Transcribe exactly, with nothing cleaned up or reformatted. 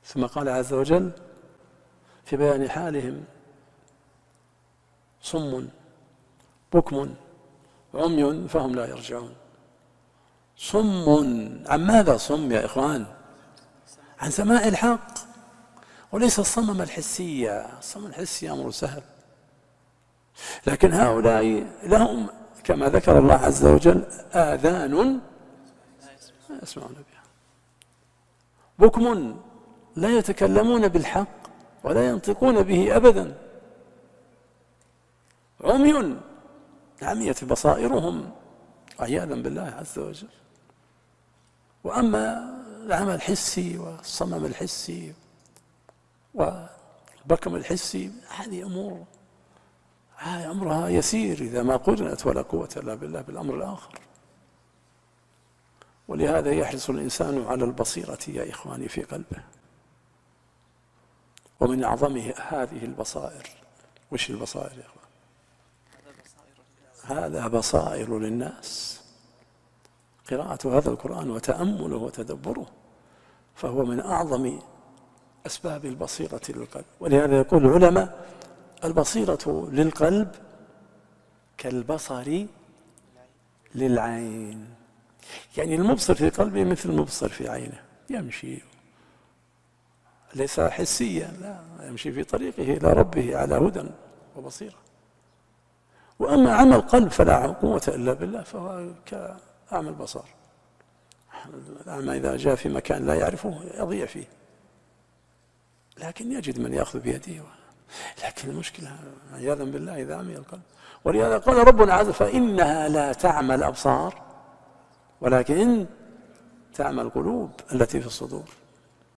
ثم قال عز وجل في بيان حالهم: صم بكم عمي فهم لا يرجعون. صم عن ماذا صم يا إخوان؟ عن سماع الحق، وليس الصمم الحسي. الصمم الحسي أمر سهل، لكن هؤلاء لهم كما ذكر الله عز وجل آذان لا يسمعون بها، بكم لا يتكلمون بالحق ولا ينطقون به أبدا، عمي عميت بصائرهم عياذا بالله عز وجل. وأما العمى الحسي والصمم الحسي والبكم الحسي هذه أمور هذه أمرها يسير إذا ما قرنت، ولا قوة إلا بالله بالأمر الآخر. ولهذا يحرص الإنسان على البصيرة يا إخواني في قلبه، ومن أعظمه هذه البصائر. وش البصائر يا إخوان؟ هذا بصائر للناس، قراءة هذا القرآن وتأمله وتدبره، فهو من أعظم أسباب البصيرة للقلب. ولهذا يقول العلماء: البصيرة للقلب كالبصر للعين. يعني المبصر في قلبه مثل المبصر في عينه، يمشي ليس حسيا، لا، يمشي في طريقه إلى ربه على هدى وبصيرة. وأما عمى القلب فلا قوة إلا بالله، فهو كأعمى البصر. الأعمى إذا جاء في مكان لا يعرفه يضيع فيه، لكن يجد من يأخذ بيده. لكن المشكلة عياذا بالله إذا عمي القلب. ولهذا قال ربنا عز وجل: فإنها لا تعمى الأبصار ولكن تعمى القلوب التي في الصدور.